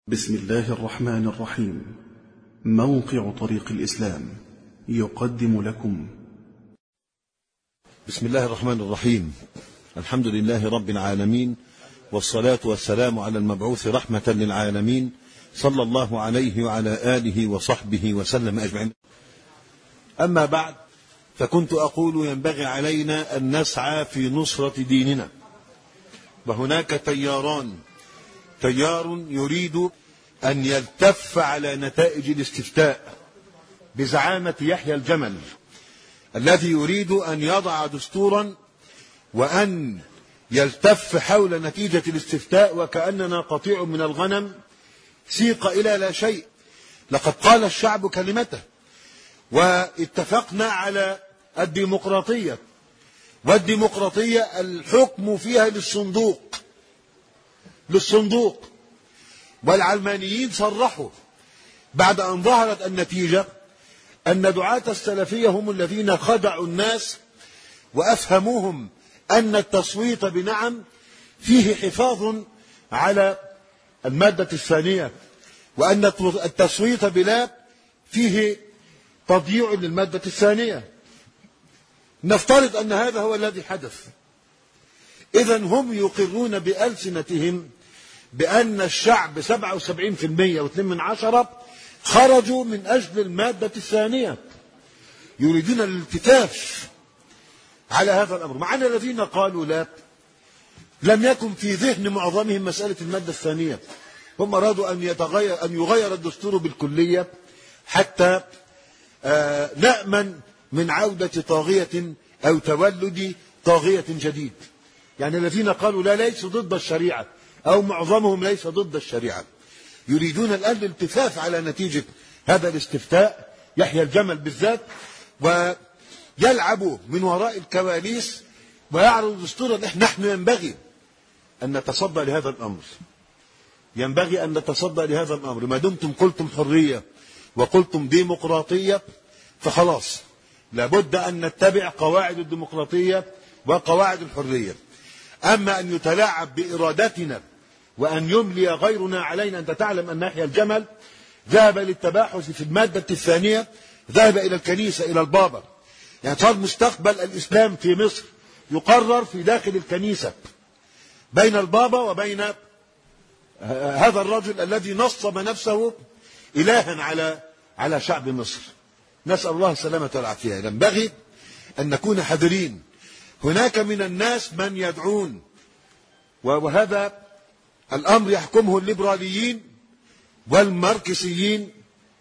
بسم الله الرحمن الرحيم. موقع طريق الإسلام يقدم لكم. بسم الله الرحمن الرحيم. الحمد لله رب العالمين، والصلاة والسلام على المبعوث رحمة للعالمين، صلى الله عليه وعلى آله وصحبه وسلم أجمعين. أما بعد، فكنت أقول ينبغي علينا أن نسعى في نصرة ديننا، وهناك تياران: تيار يريد أن يلتف على نتائج الاستفتاء بزعامة يحيى الجمل، الذي يريد أن يضع دستورا وأن يلتف حول نتيجة الاستفتاء وكأننا قطيع من الغنم سيق إلى لا شيء. لقد قال الشعب كلمته، واتفقنا على الديمقراطية، والديمقراطية الحكم فيها للصندوق. والعلمانيين صرحوا بعد أن ظهرت النتيجة أن دعاة السلفية هم الذين خدعوا الناس وأفهموهم أن التصويت بنعم فيه حفاظ على المادة الثانية، وأن التصويت بلا فيه تضييع للمادة الثانية. نفترض أن هذا هو الذي حدث. إذن هم يقرون بألسنتهم بأن الشعب 77% و2% خرجوا من أجل المادة الثانية، يريدون الالتفاف على هذا الأمر، مع أن الذين قالوا لا لم يكن في ذهن معظمهم مسألة المادة الثانية. هم أرادوا أن يغير الدستور بالكلية حتى نأمن من عودة طاغية أو تولد طاغية جديد. يعني الذين قالوا لا ليسوا ضد الشريعة، أو معظمهم ليس ضد الشريعة، يريدون الآن الالتفاف على نتيجة هذا الاستفتاء، يحيى الجمل بالذات، ويلعبوا من وراء الكواليس ويعرض دستورا. نحن ينبغي أن نتصدى لهذا الأمر، ينبغي أن نتصدى لهذا الأمر. ما دمتم قلتم حرية وقلتم ديمقراطية، فخلاص لابد أن نتبع قواعد الديمقراطية وقواعد الحرية. أما أن يتلاعب بإرادتنا وأن يملي غيرنا علينا. أنت تعلم أن يحيى الجمل ذهب للتباحث في المادة الثانية، ذهب إلى الكنيسة، إلى البابا. يعني صار مستقبل الإسلام في مصر يقرر في داخل الكنيسة بين البابا وبين هذا الرجل الذي نصب نفسه إلها على شعب مصر. نسأل الله السلامة والعافية. ينبغي أن نكون حذرين. هناك من الناس من يدعون، وهذا الأمر يحكمه الليبراليين والماركسيين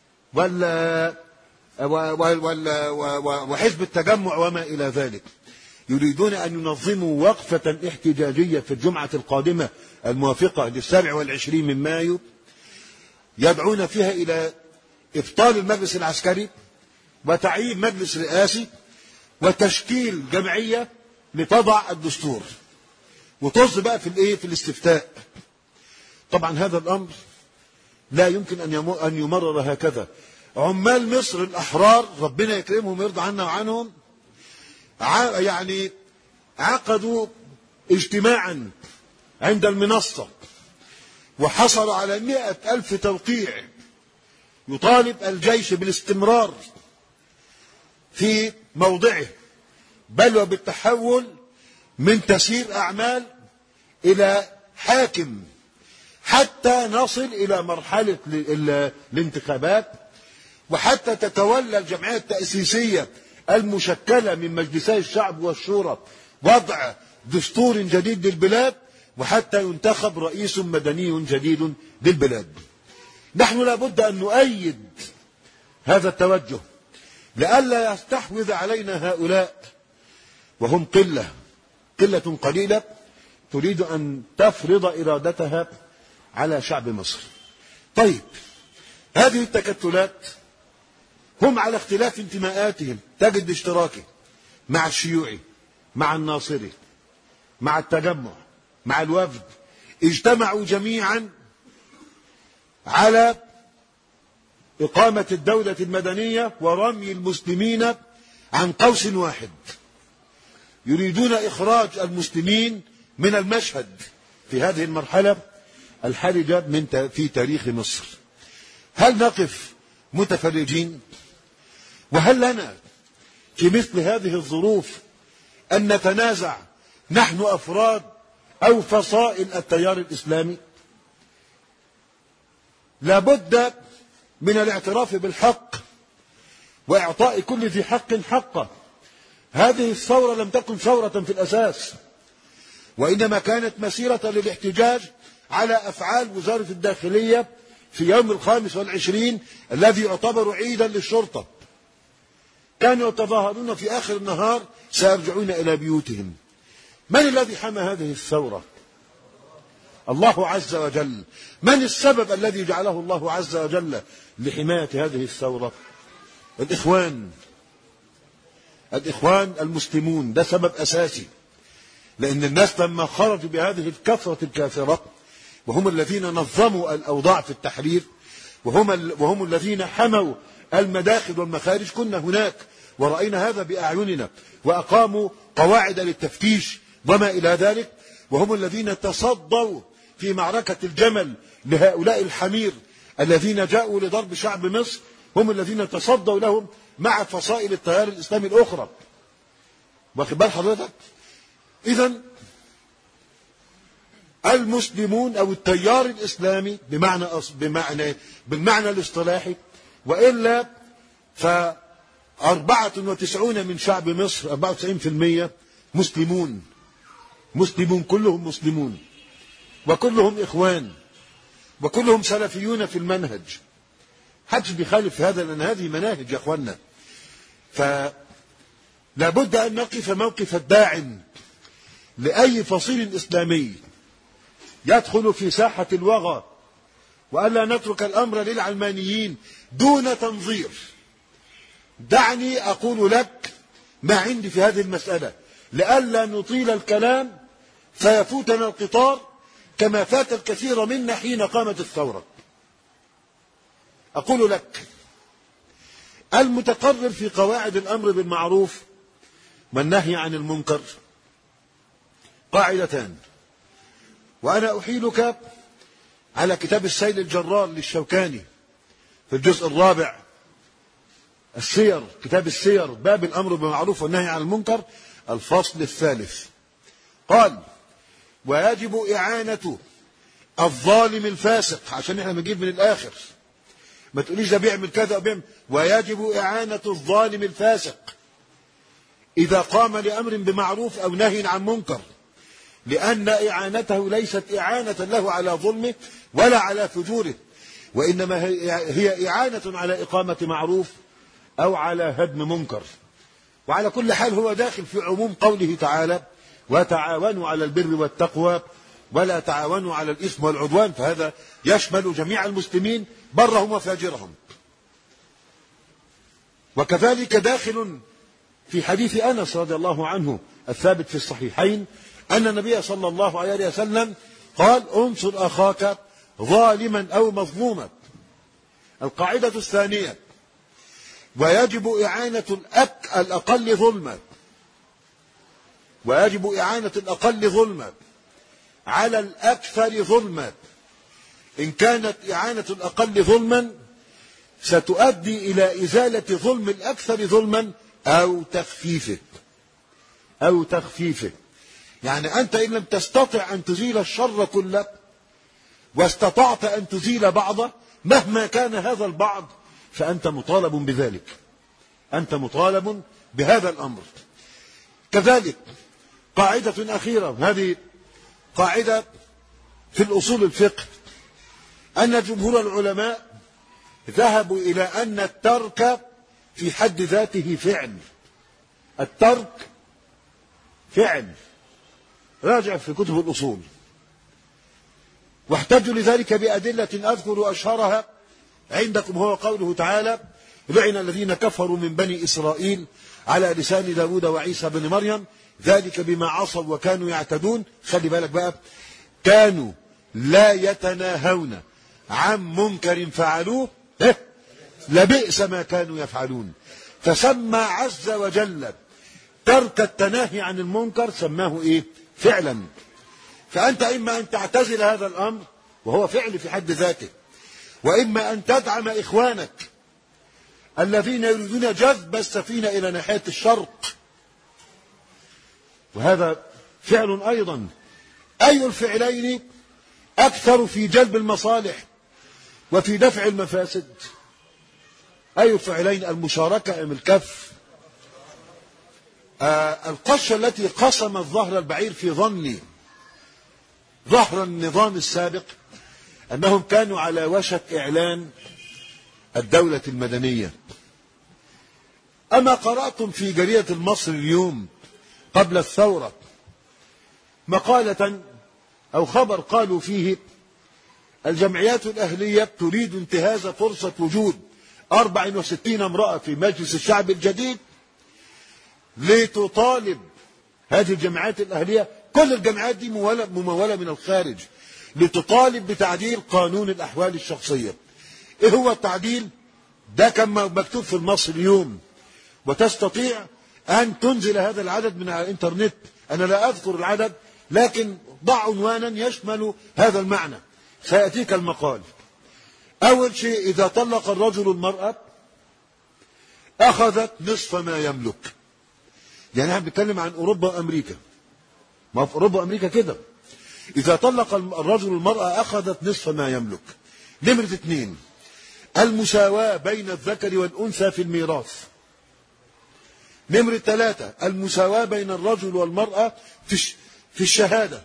وحزب التجمع وما إلى ذلك، يريدون أن ينظموا وقفة احتجاجية في الجمعة القادمة الموافقة ل27 من مايو، يدعون فيها إلى إبطال المجلس العسكري وتعيين مجلس رئاسي وتشكيل جمعية لتضع الدستور وطز بقى في الاستفتاء. طبعا هذا الأمر لا يمكن أن يمرر هكذا. عمال مصر الأحرار ربنا يكرمهم ويرضى عنا وعنهم يعني عقدوا اجتماعا عند المنصة وحصلوا على 100,000 توقيع يطالب الجيش بالاستمرار في موضعه، بل وبالتحول من تسيير أعمال إلى حاكم، حتى نصل إلى مرحلة الانتخابات، وحتى تتولى الجمعية التأسيسية المشكلة من مجلسي الشعب والشورى وضع دستور جديد للبلاد، وحتى ينتخب رئيس مدني جديد للبلاد. نحن لابد أن نؤيد هذا التوجه لئلا يستحوذ علينا هؤلاء، وهم قلة قليلة تريد أن تفرض إرادتها على شعب مصر. طيب، هذه التكتلات هم على اختلاف انتماءاتهم، تجد اشتراكي مع الشيوعي، مع الناصري، مع التجمع، مع الوفد، اجتمعوا جميعا على إقامة الدولة المدنية ورمي المسلمين عن قوس واحد. يريدون إخراج المسلمين من المشهد في هذه المرحلة الحرجة في تاريخ مصر. هل نقف متفرجين؟ وهل لنا في مثل هذه الظروف أن نتنازع نحن أفراد أو فصائل التيار الإسلامي؟ لابد من الاعتراف بالحق وإعطاء كل ذي حق حقه. هذه الثورة لم تكن ثورة في الأساس، وإنما كانت مسيرة للاحتجاج على أفعال وزارة الداخلية في يوم 25 الذي يعتبر عيدا للشرطة. كانوا يتظاهرون في آخر النهار سيرجعون إلى بيوتهم. من الذي حمى هذه الثورة؟ الله عز وجل. من السبب الذي جعله الله عز وجل لحماية هذه الثورة؟ الإخوان المسلمون. ده سبب أساسي، لأن الناس لما خرجوا بهذه الكثرة الكافرة وهم الذين نظموا الأوضاع في التحرير وهم الذين حموا المداخل والمخارج، كنا هناك ورأينا هذا بأعيننا، وأقاموا قواعد للتفتيش وما إلى ذلك، وهم الذين تصدوا في معركة الجمل لهؤلاء الحمير الذين جاءوا لضرب شعب مصر، هم الذين تصدوا لهم مع فصائل التيار الإسلامي الأخرى. واخد بال حضرتك؟ إذن المسلمون أو التيار الإسلامي بالمعنى الاصطلاحي، وإلا ف94 من شعب مصر 94% مسلمون كلهم مسلمون، وكلهم إخوان، وكلهم سلفيون في المنهج. حدش بيخالف في هذا، لأن هذه مناهج يا أخوانا. فلا بد أن نقف موقف الداعم لأي فصيل إسلامي يدخل في ساحة الوغى، وألا نترك الأمر للعلمانيين دون تنظير. دعني أقول لك ما عندي في هذه المسألة لئلا نطيل الكلام فيفوتنا القطار كما فات الكثير منا حين قامت الثورة. أقول لك المتقرر في قواعد الأمر بالمعروف والنهي عن المنكر قاعدتان، وأنا أحيلك على كتاب السيل الجرار للشوكاني في الجزء الرابع السير، كتاب السير، باب الأمر بالمعروف والنهي عن المنكر، الفصل الثالث. قال: ويجب إعانة الظالم الفاسق، عشان احنا بنجيب من الآخر، ما تقوليش ده بيعمل كذا وبيعمل، ويجب إعانة الظالم الفاسق إذا قام لأمر بمعروف أو نهي عن منكر، لأن إعانته ليست إعانة له على ظلمه ولا على فجوره، وإنما هي إعانة على إقامة معروف أو على هدم منكر. وعلى كل حال هو داخل في عموم قوله تعالى: وتعاونوا على البر والتقوى ولا تعاونوا على الإثم والعدوان، فهذا يشمل جميع المسلمين برهم وفاجرهم. وكذلك داخل في حديث أنس رضي الله عنه الثابت في الصحيحين أن النبي صلى الله عليه وسلم قال: انصر أخاك ظالما أو مظلوما. القاعدة الثانية: ويجب إعانة الأقل ظلما، ويجب إعانة الأقل ظلما على الأكثر ظلما. إن كانت إعانة الأقل ظلما ستؤدي إلى إزالة ظلم الأكثر ظلما أو تخفيفه. يعني أنت إن لم تستطع أن تزيل الشر كله واستطعت أن تزيل بعضه، مهما كان هذا البعض فأنت مطالب بذلك، أنت مطالب بهذا الأمر. كذلك قاعدة أخيرة، هذه قاعدة في الأصول الفقه، أن جمهور العلماء ذهبوا إلى أن الترك في حد ذاته فعل. الترك فعل، راجع في كتب الأصول، واحتجوا لذلك بأدلة أذكر أشهرها عندكم، هو قوله تعالى: لعن الذين كفروا من بني إسرائيل على لسان داود وعيسى بن مريم ذلك بما عصوا وكانوا يعتدون. خلي بالك بقى، كانوا لا يتناهون عن منكر فعلوه لبئس ما كانوا يفعلون. فسمى عز وجل ترك التناهي عن المنكر سماه إيه؟ فعلا. فأنت إما أن تعتزل هذا الأمر وهو فعل في حد ذاته، وإما أن تدعم إخوانك الذين يريدون جذب السفينة إلى ناحية الشرق، وهذا فعل أيضا. أي الفعلين أكثر في جلب المصالح وفي دفع المفاسد؟ أي الفعلين؟ المشاركة أم الكف؟ القشة التي قسمت ظهر البعير في ظني ظهر النظام السابق أنهم كانوا على وشك إعلان الدولة المدنية. أما قرأتم في جريدة المصري اليوم قبل الثورة مقالة أو خبر قالوا فيه الجمعيات الأهلية تريد انتهاز فرصة وجود 64 امرأة في مجلس الشعب الجديد لتطالب هذه الجمعيات الأهلية، كل الجمعيات دي ممولة من الخارج، لتطالب بتعديل قانون الأحوال الشخصية. إيه هو التعديل؟ ده كان مكتوب في المصري اليوم، وتستطيع أن تنزل هذا العدد من على الإنترنت. أنا لا أذكر العدد، لكن ضع عنوانا يشمل هذا المعنى، سيأتيك المقال. أول شيء، إذا طلق الرجل المرأة أخذت نصف ما يملك. يعني احنا بنتكلم عن أوروبا وأمريكا، ما في أوروبا وأمريكا كده، إذا طلق الرجل المرأة أخذت نصف ما يملك. نمرة 2، المساواة بين الذكر والأنثى في الميراث. نمرة 3، المساواة بين الرجل والمرأة في الشهادة،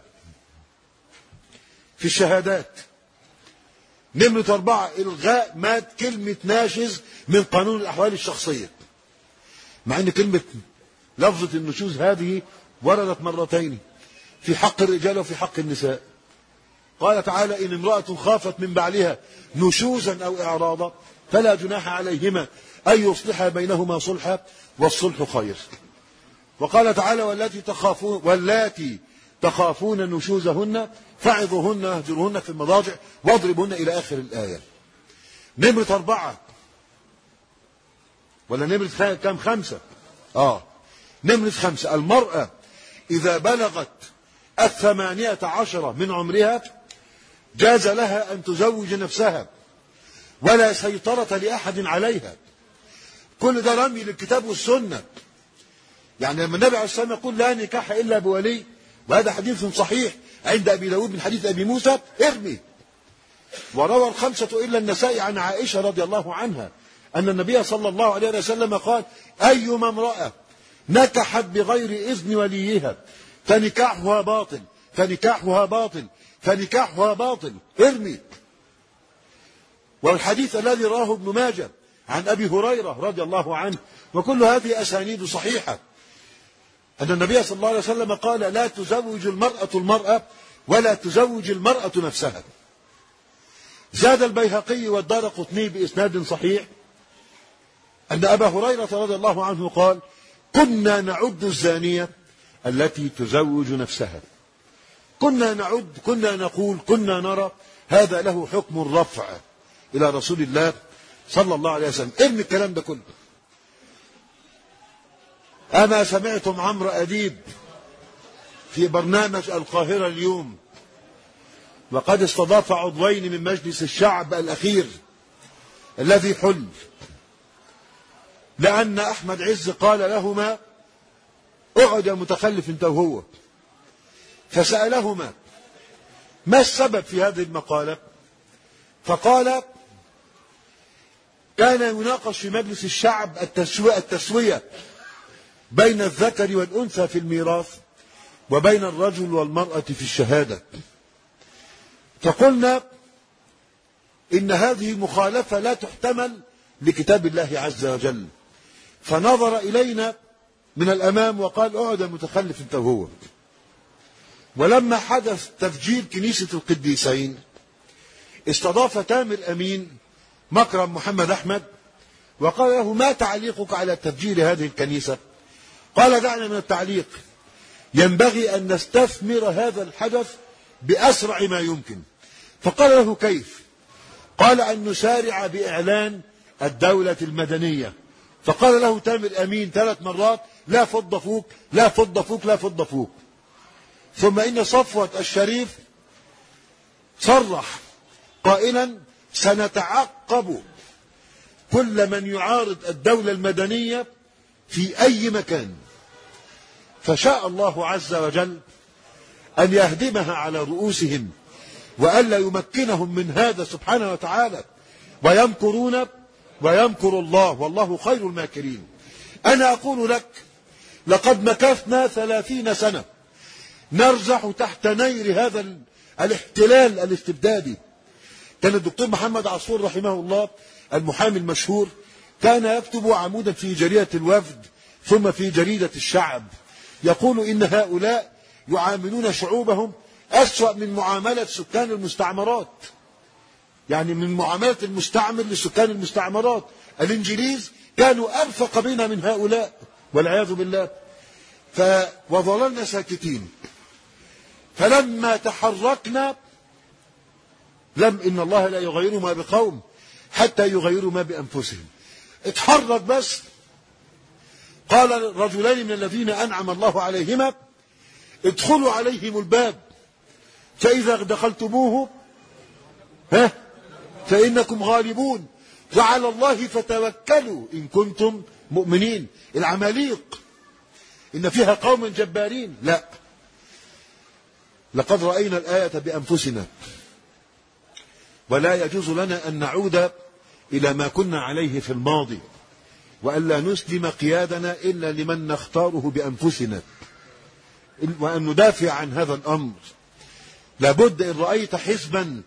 في الشهادات. نمرة 4، إلغاء ماد كلمة ناشز من قانون الأحوال الشخصية، مع أن كلمة لفظة النشوز هذه وردت مرتين في حق الرجال وفي حق النساء. قال تعالى: إن امرأة خافت من بعلها نشوزا أو إعراضا فلا جناح عليهما أن يصلحا بينهما صلحا والصلح خير. وقال تعالى: واللاتي تخافون نشوزهن فعظوهن واهجروهن في المضاجع واضربوهن إلى آخر الآية. نمرة 4 ولا نمرة كم؟ 5. نمرة 5، المرأة إذا بلغت 18 من عمرها جاز لها أن تزوج نفسها ولا سيطرة لأحد عليها. كل ده رمي للكتاب والسنة. يعني لما النبي عليه الصلاة والسلام يقول لا نكاح إلا بولي، وهذا حديث صحيح عند أبي داود من حديث أبي موسى، ارمي. وروى الخمسة إلا النسائي عن عائشة رضي الله عنها أن النبي صلى الله عليه وسلم قال: أيما امرأة نكحت بغير إذن وليها فنكاحها باطل فنكاحها باطل فنكاحها باطل، ارمي. والحديث الذي رواه ابن ماجه عن أبي هريرة رضي الله عنه، وكل هذه أسانيد صحيحة، أن النبي صلى الله عليه وسلم قال: لا تزوج المرأة ولا تزوج المرأة نفسها. زاد البيهقي والدارقطني بإسناد صحيح أن أبا هريرة رضي الله عنه قال: كنا نعد الزانية التي تزوج نفسها. كنا نقول كنا نرى هذا له حكم الرفع إلى رسول الله صلى الله عليه وسلم. ارمي الكلام ده كله. أما سمعتم عمرو أديب في برنامج القاهرة اليوم وقد استضاف عضوين من مجلس الشعب الأخير الذي حل، لأن أحمد عز قال لهما: اقعد يا متخلف انت وهو، فسألهما: ما السبب في هذه المقالة؟ فقال: كان يناقش في مجلس الشعب التسوية بين الذكر والأنثى في الميراث وبين الرجل والمرأة في الشهادة، فقلنا إن هذه مخالفة لا تحتمل لكتاب الله عز وجل، فنظر إلينا من الأمام وقال: اقعد يا متخلف انت وهو. ولما حدث تفجير كنيسة القديسين استضاف تامر أمين مكرم محمد أحمد وقال له: ما تعليقك على تفجير هذه الكنيسة؟ قال: دعنا من التعليق، ينبغي أن نستثمر هذا الحدث بأسرع ما يمكن. فقال له: كيف؟ قال: أن نسارع بإعلان الدولة المدنية. فقال له تامر أمين 3 مرات: لا فض فوق لا فض فوق لا فض فوق. ثم إن صفوة الشريف صرح قائلا سنتعقب كل من يعارض الدولة المدنية في أي مكان. فشاء الله عز وجل أن يهدمها على رؤوسهم وألا يمكنهم من هذا سبحانه وتعالى، ويمكرون ويمكر الله والله خير الماكرين. أنا أقول لك لقد مكثنا 30 سنة نرزح تحت نير هذا الاحتلال الاستبدادي. كان الدكتور محمد عصفور رحمه الله المحامي المشهور كان يكتب عمودا في جريدة الوفد ثم في جريدة الشعب يقول إن هؤلاء يعاملون شعوبهم أسوأ من معاملة سكان المستعمرات، يعني من معاملة المستعمر لسكان المستعمرات. الإنجليز كانوا أرفق بنا من هؤلاء والعياذ بالله. وظللنا ساكتين. فلما تحركنا إن الله لا يغير ما بقوم حتى يغيروا ما بأنفسهم. اتحرك بس. قال رجلين من الذين أنعم الله عليهما ادخلوا عليهم الباب فإذا دخلتموه فإنكم غالبون وعلى الله فتوكلوا إن كنتم مؤمنين. العماليق إن فيها قوم جبارين. لا، لقد رأينا الآية بأنفسنا ولا يجوز لنا أن نعود إلى ما كنا عليه في الماضي، وألا نسلم قيادنا إلا لمن نختاره بأنفسنا، وأن ندافع عن هذا الأمر. لابد إن رأيت حزبا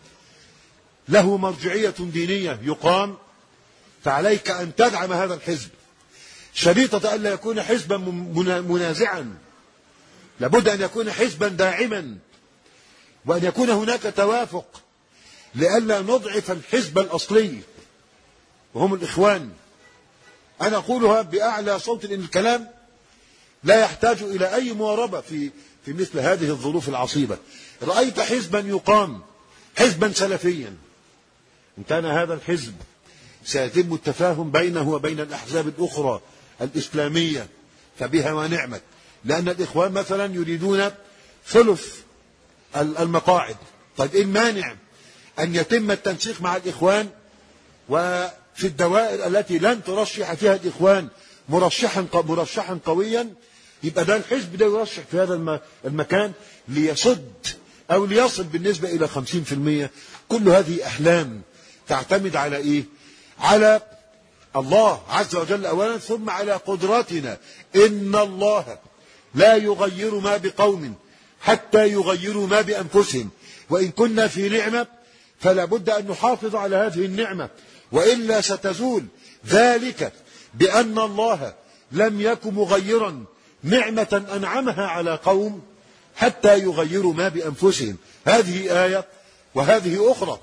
له مرجعية دينية يقام فعليك أن تدعم هذا الحزب شريطة ألا يكون حزبا منازعا. لابد أن يكون حزبا داعما وأن يكون هناك توافق لئلا نضعف الحزب الأصلي وهم الإخوان. أنا أقولها بأعلى صوت لأن الكلام لا يحتاج إلى أي مواربة في مثل هذه الظروف العصيبة. رأيت حزبا يقام حزبا سلفيا، إن كان هذا الحزب سيتم التفاهم بينه وبين الأحزاب الأخرى الإسلامية فبها ونعمت، لأن الإخوان مثلا يريدون ثلث المقاعد. طيب إيه المانع أن يتم التنسيق مع الإخوان وفي الدوائر التي لن ترشح فيها الإخوان مرشحا قويا، يبقى ده الحزب ده يرشح في هذا المكان ليصد أو ليصل بالنسبة إلى 50%. كل هذه أحلام تعتمد على إيه؟ على الله عز وجل أولا، ثم على قدرتنا. إن الله لا يغير ما بقوم حتى يغيروا ما بأنفسهم، وإن كنا في نعمة فلا بد أن نحافظ على هذه النعمة وإلا ستزول. ذلك بأن الله لم يكن مغيرا نعمة أنعمها على قوم حتى يغيروا ما بأنفسهم. هذه آية وهذه أخرى.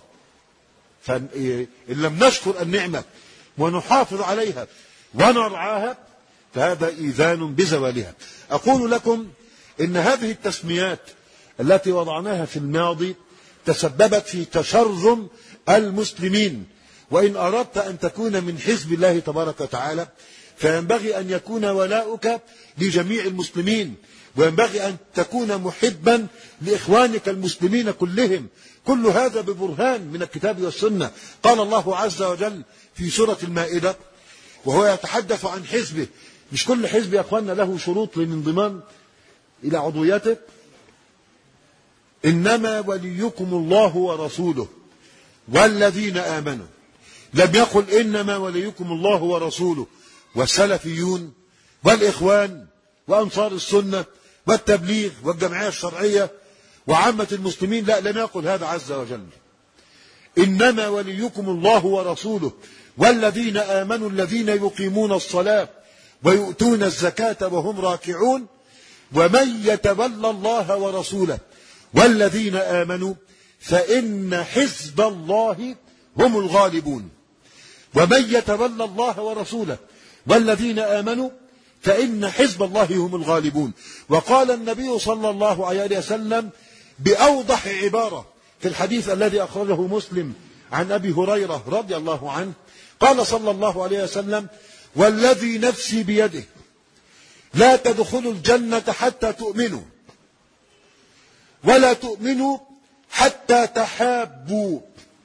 فإن لم نشكر النعمة ونحافظ عليها ونرعاها فهذا إيذان بزوالها. أقول لكم إن هذه التسميات التي وضعناها في الماضي تسببت في تشرذم المسلمين، وإن أردت أن تكون من حزب الله تبارك وتعالى فينبغي أن يكون ولاؤك لجميع المسلمين، وينبغي أن تكون محبا لإخوانك المسلمين كلهم. كل هذا ببرهان من الكتاب والسنة. قال الله عز وجل في سورة المائدة وهو يتحدث عن حزبه، مش كل حزب يا أخواننا له شروط للانضمام إلى عضويته. إنما وليكم الله ورسوله والذين آمنوا. لم يقل إنما وليكم الله ورسوله والسلفيون والإخوان وأنصار السنة والتبليغ والجمعية الشرعية وعامة المسلمين. لا، لم يقل هذا عز وجل. إنما وليكم الله ورسوله والذين آمنوا الذين يقيمون الصلاة ويؤتون الزكاة وهم راكعون ومن يتولى الله ورسوله والذين آمنوا فإن حزب الله هم الغالبون. ومن يتولى الله ورسوله والذين آمنوا فإن حزب الله هم الغالبون. وقال النبي صلى الله عليه وسلم بأوضح عبارة في الحديث الذي أخرجه مسلم عن أبي هريرة رضي الله عنه، قال صلى الله عليه وسلم والذي نفسي بيده لا تدخلوا الجنة حتى تؤمنوا ولا تؤمنوا حتى تحابوا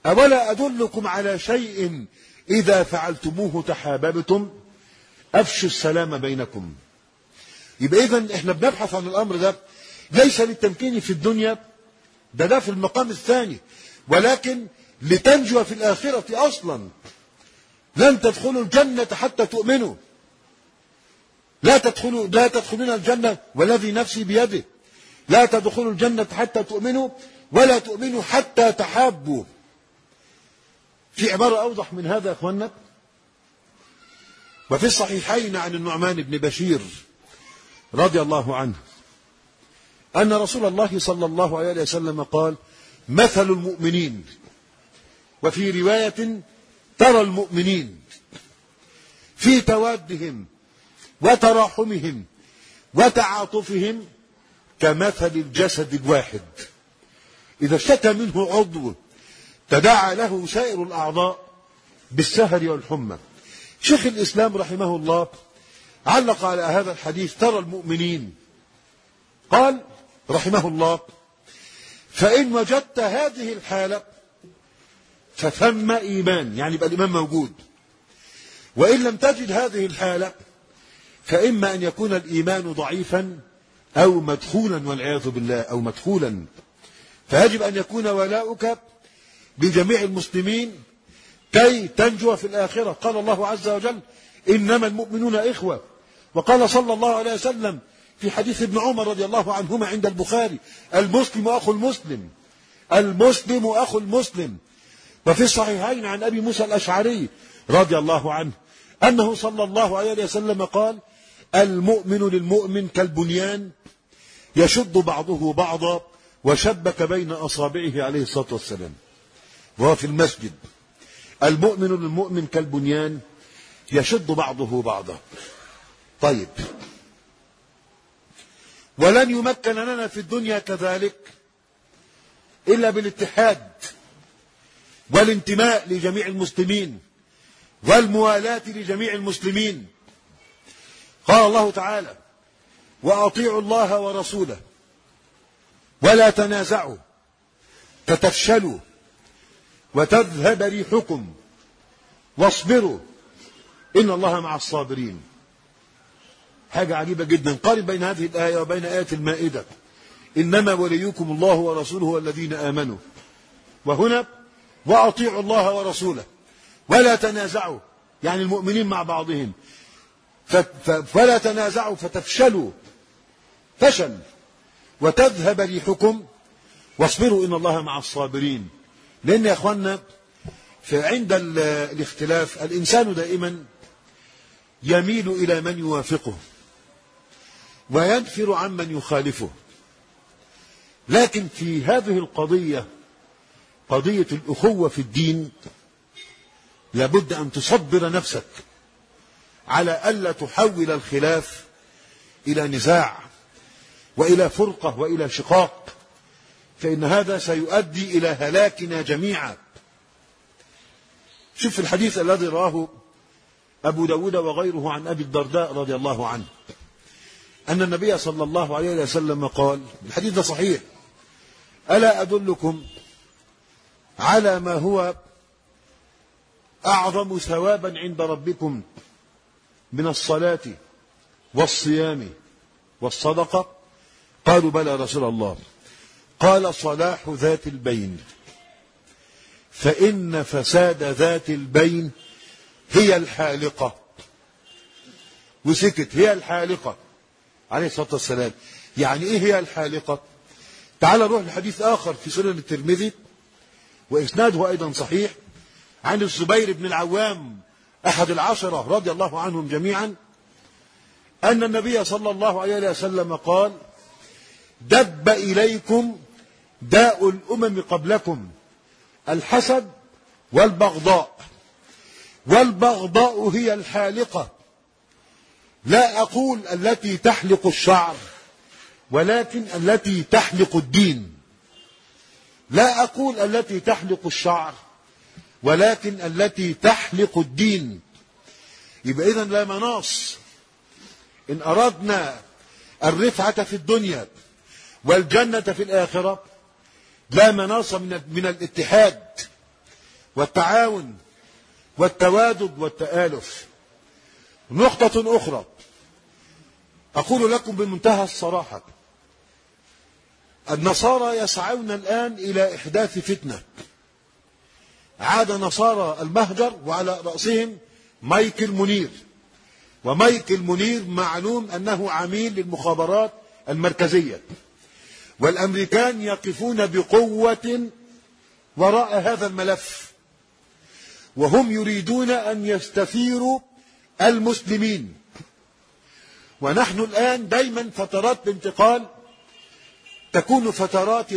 أولا أدلكم على شيء إذا فعلتموه تحاببتم أفشوا السلام بينكم. يبقى إذن إحنا بنبحث عن الأمر ده ليس للتمكين في الدنيا، ده في المقام الثاني، ولكن لتنجو في الآخرة أصلا. لن تدخلوا الجنة حتى تؤمنوا، لا تدخلون الجنة والذي نفسي بيده، لا تدخلوا الجنة حتى تؤمنوا ولا تؤمنوا حتى تحابوا. في عبارة أوضح من هذا يا أخوانا. وفي الصحيحين عن النعمان بن بشير رضي الله عنه أن رسول الله صلى الله عليه وسلم قال: مثل المؤمنين، وفي رواية ترى المؤمنين في توادهم وتراحمهم وتعاطفهم كمثل الجسد الواحد إذا اشتكى منه عضو تداعى له سائر الأعضاء بالسهر والحمى. شيخ الإسلام رحمه الله علق على هذا الحديث ترى المؤمنين، قال رحمه الله: فإن وجدت هذه الحالة فثم إيمان، يعني يبقى الإيمان موجود. وإن لم تجد هذه الحالة فإما أن يكون الإيمان ضعيفا أو مدخولا، والعياذ بالله، أو مدخولا. فيجب أن يكون ولاؤك بجميع المسلمين كي تنجو في الآخرة. قال الله عز وجل: إنما المؤمنون إخوة. وقال صلى الله عليه وسلم في حديث ابن عمر رضي الله عنهما عند البخاري: المسلم أخو المسلم، المسلم أخو المسلم. وفي الصحيحين عن أبي موسى الأشعري رضي الله عنه أنه صلى الله عليه وسلم قال: المؤمن للمؤمن كالبنيان يشد بعضه بعضا وشبك بين أصابعه عليه الصلاة والسلام. وهو في المسجد: المؤمن للمؤمن كالبنيان يشد بعضه بعضا. طيب، ولن يمكن لنا في الدنيا كذلك إلا بالاتحاد والانتماء لجميع المسلمين والموالاة لجميع المسلمين. قال الله تعالى: وأطيعوا الله ورسوله ولا تنازعوا فتفشلوا وتذهب ريحكم واصبروا إن الله مع الصابرين. حاجة عجيبة جدا. قارن بين هذه الآية وبين آية المائدة: إنما وليكم الله ورسوله والذين آمنوا. وهنا وأطيعوا الله ورسوله ولا تنازعوا، يعني المؤمنين مع بعضهم، فلا تنازعوا فتفشلوا، فشل، وتذهب ريحكم واصبروا إن الله مع الصابرين. لأن يا أخوانا فعند الاختلاف الإنسان دائما يميل إلى من يوافقه وينفر عمن يخالفه. لكن في هذه القضية، قضية الأخوة في الدين، لابد أن تصبر نفسك على ألا تحول الخلاف إلى نزاع وإلى فرقة وإلى شقاق، فإن هذا سيؤدي إلى هلاكنا جميعا. شوف الحديث الذي رواه أبو داود وغيره عن أبي الدرداء رضي الله عنه أن النبي صلى الله عليه وسلم قال، الحديث ده صحيح: ألا أدلكم على ما هو أعظم ثوابا عند ربكم من الصلاة والصيام والصدقة؟ قالوا: بلى رسول الله. قال: صلاح ذات البين، فإن فساد ذات البين هي الحالقة. وسكت: هي الحالقة عليه الصلاة والسلام. يعني إيه هي الحالقة؟ تعال نروح لحديث آخر في سنن الترمذي وإسناده أيضا صحيح عن الزبير بن العوام أحد العشرة رضي الله عنهم جميعا أن النبي صلى الله عليه وسلم قال: دب إليكم داء الأمم قبلكم، الحسد والبغضاء، والبغضاء هي الحالقة. لا أقول التي تحلق الشعر، ولكن التي تحلق الدين. لا أقول التي تحلق الشعر، ولكن التي تحلق الدين. يبقى إذن لا مناص إن أردنا الرفعة في الدنيا والجنة في الآخرة، لا مناص من الاتحاد والتعاون والتوادد والتآلف. نقطة أخرى أقول لكم بمنتهى الصراحة، النصارى يسعون الآن إلى إحداث فتنة. عاد نصارى المهجر وعلى رأسهم مايكل منير، ومايكل منير معلوم أنه عميل للمخابرات المركزية، والأمريكان يقفون بقوة وراء هذا الملف، وهم يريدون أن يستثيروا المسلمين. ونحن الآن دايما فترات الانتقال تكون فترات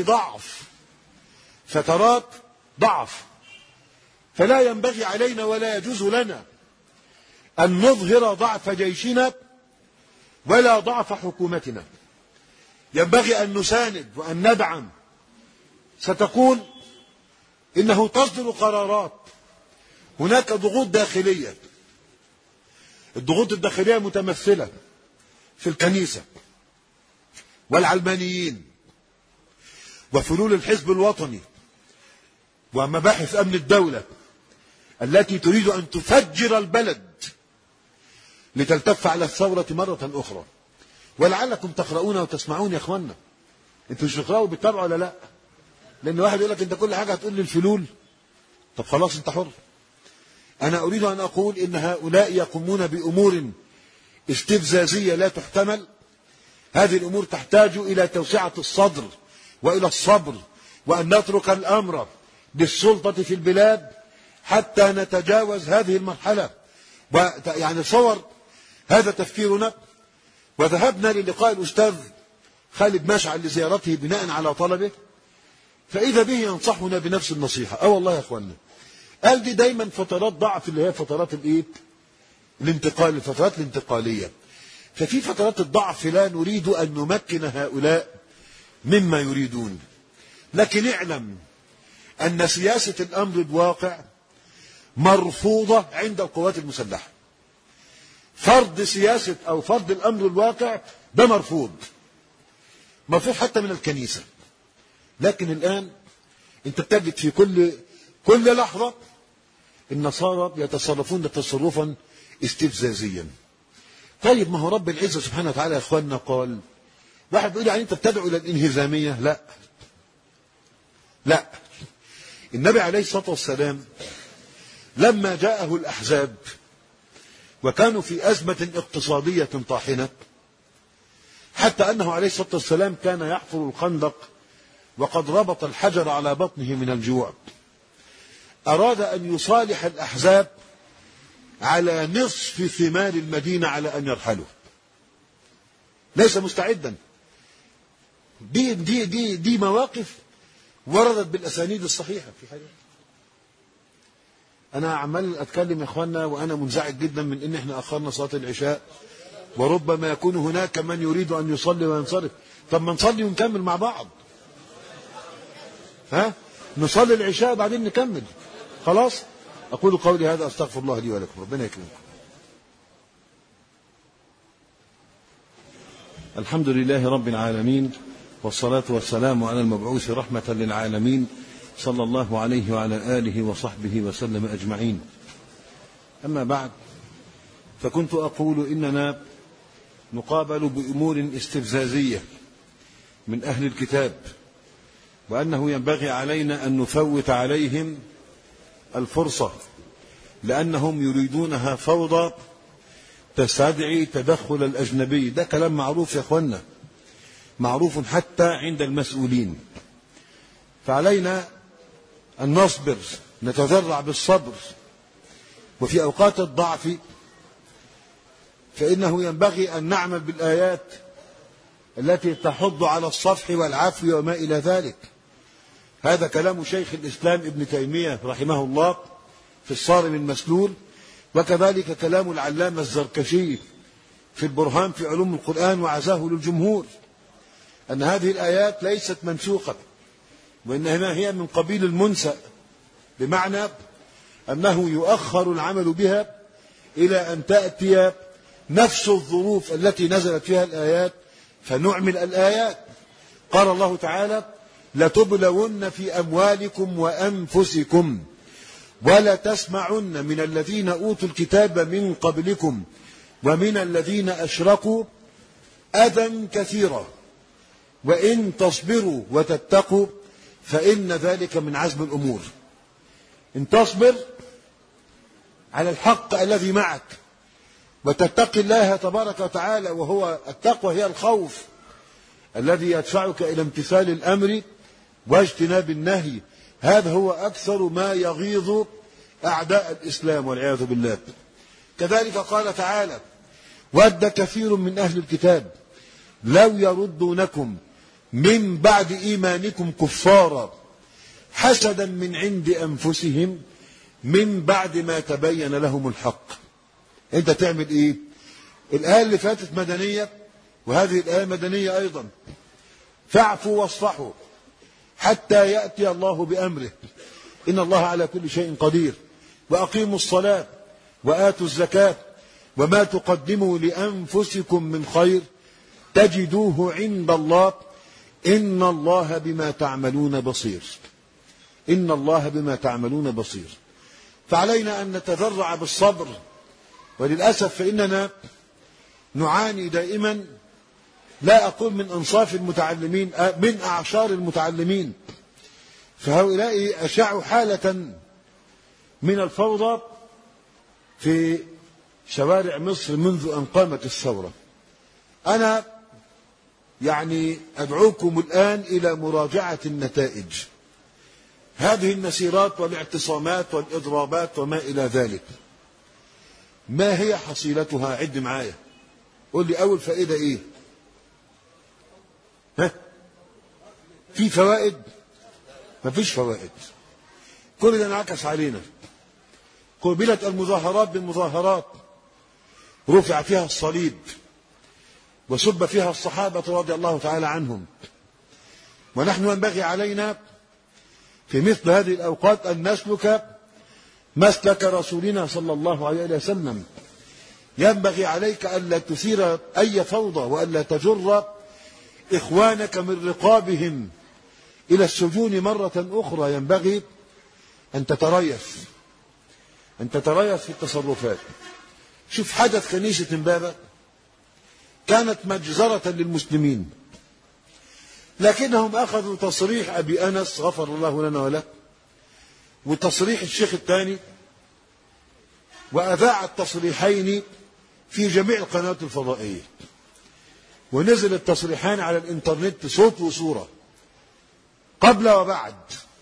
ضعف، فلا ينبغي علينا ولا يجوز لنا أن نظهر ضعف جيشنا ولا ضعف حكومتنا. ينبغي أن نساند وأن ندعم. ستقول إنه تصدر قرارات، هناك ضغوط داخلية. الضغوط الداخلية متمثلة في الكنيسة والعلمانيين وفلول الحزب الوطني ومباحث أمن الدولة التي تريد أن تفجر البلد لتلتف على الثورة مرة أخرى. ولعلكم تقرؤون وتسمعون يا أخوانا. أنتوا مش تقرأوا بالطبع ولا لا؟ لأن واحد يقول لك أنت كل حاجة هتقول لي الفلول. طب خلاص أنت حر. أنا أريد أن أقول إن هؤلاء يقومون بأمور استفزازية لا تحتمل. هذه الأمور تحتاج إلى توسعة الصدر وإلى الصبر، وأن نترك الأمر للسلطة في البلاد حتى نتجاوز هذه المرحلة. يعني صور هذا تفكيرنا. وذهبنا للقاء الأستاذ خالد مشعل لزيارته بناء على طلبه، فإذا به ينصحنا بنفس النصيحة. والله يا أخوانا، قال دي دايما فترات ضعف، اللي هي فترات الانتقال، الفترات الانتقالية. ففي فترات الضعف لا نريد أن نمكن هؤلاء مما يريدون. لكن اعلم أن سياسة الأمر الواقع مرفوضة عند القوات المسلحة. فرض سياسة أو فرض الأمر الواقع ده مرفوض حتى من الكنيسة. لكن الآن أنت تجد في كل لحظة النصارى يتصرفون تصرفا استفزازيا. طيب ما هو رب العزة سبحانه وتعالى يا أخواننا قال، واحد بيقول يعني أنت بتدعو إلى الانهزامية. لا، النبي عليه الصلاة والسلام لما جاءه الأحزاب وكانوا في أزمة اقتصادية طاحنة، حتى أنه عليه الصلاة والسلام كان يحفر الخندق وقد ربط الحجر على بطنه من الجوع، أراد أن يصالح الأحزاب على نصف ثمار المدينة على أن يرحلوا. ليس مستعدا. دي مواقف وردت بالأسانيد الصحيحة في حاجة. أنا عمال أتكلم يا إخواننا وأنا منزعج جدا من إن إحنا أخرنا صلاة العشاء، وربما يكون هناك من يريد أن يصلي وينصرف. طب ما نصلي ونكمل مع بعض. نصلي العشاء بعدين نكمل. خلاص. أقول قولي هذا، أستغفر الله لي ولكم. ربنا يكرمكم. الحمد لله رب العالمين، والصلاة والسلام على المبعوث رحمة للعالمين، صلى الله عليه وعلى آله وصحبه وسلم أجمعين. أما بعد، فكنت أقول إننا نقابل بأمور استفزازية من أهل الكتاب، وأنه ينبغي علينا أن نفوت عليهم الفرصة، لأنهم يريدونها فوضى تستدعي تدخل الأجنبي. ده كلام معروف يا أخوانا، معروف حتى عند المسؤولين. فعلينا أن نصبر، نتذرع بالصبر. وفي أوقات الضعف فإنه ينبغي أن نعمل بالآيات التي تحض على الصفح والعفو وما إلى ذلك. هذا كلام شيخ الإسلام ابن تيمية رحمه الله في الصارم المسلول، وكذلك كلام العلامة الزركشي في البرهان في علوم القرآن وعزاه للجمهور، أن هذه الآيات ليست منسوخة، وإنما هي من قبيل المنسأ، بمعنى أنه يؤخر العمل بها إلى أن تأتي نفس الظروف التي نزلت فيها الآيات فنعمل الآيات. قال الله تعالى: لتبلون في أموالكم وأنفسكم ولا تسمعن من الذين أوتوا الكتاب من قبلكم ومن الذين أشركوا أذى كثيرا وإن تصبروا وتتقوا فإن ذلك من عزم الأمور. إن تصبر على الحق الذي معك وتتقي الله تبارك وتعالى، وهو التقوى هي الخوف الذي يدفعك إلى امتثال الأمر واجتناب النهي، هذا هو أكثر ما يغيظ أعداء الإسلام والعياذ بالله. كذلك قال تعالى: ود كثير من أهل الكتاب لو يردونكم من بعد إيمانكم كفارا حسدا من عند أنفسهم من بعد ما تبين لهم الحق. أنت تعمل إيه؟ الآية اللي فاتت مدنية وهذه الآية مدنية أيضا. فاعفوا واصفحوا حتى يأتي الله بأمره إن الله على كل شيء قدير وأقيموا الصلاة وآتوا الزكاة وما تقدموا لأنفسكم من خير تجدوه عند الله إن الله بما تعملون بصير. إن الله بما تعملون بصير. فعلينا أن نتذرع بالصبر، وللأسف فإننا نعاني دائما، لا أقول من أنصاف المتعلمين، من أعشار المتعلمين، فهؤلاء أشاعوا حالة من الفوضى في شوارع مصر منذ أن قامت الثورة. أنا أدعوكم الآن إلى مراجعة النتائج هذه المسيرات والاعتصامات والإضرابات وما إلى ذلك. ما هي حصيلتها؟ عد معايا، قول لي أول فائدة إيه؟ في فوائد؟ ما فيش فوائد. كل ده انعكس علينا. قبلت المظاهرات بالمظاهرات، رفع فيها الصليب وسب فيها الصحابة رضي الله تعالى عنهم، ونحن ينبغي علينا في مثل هذه الأوقات أن نسلك مسلك رسولنا صلى الله عليه وسلم. ينبغي عليك ألا تثير أي فوضى وألا تجر إخوانك من رقابهم إلى السجون مرة أخرى. ينبغي أن تتريث في التصرفات. شوف حدث كنيسة إمبابة، كانت مجزرة للمسلمين، لكنهم أخذوا تصريح أبي أنس غفر الله لنا وله وتصريح الشيخ الثاني، وأذاع التصريحين في جميع القنوات الفضائية، ونزل التصريحان على الإنترنت صوت وصورة قبل وبعد.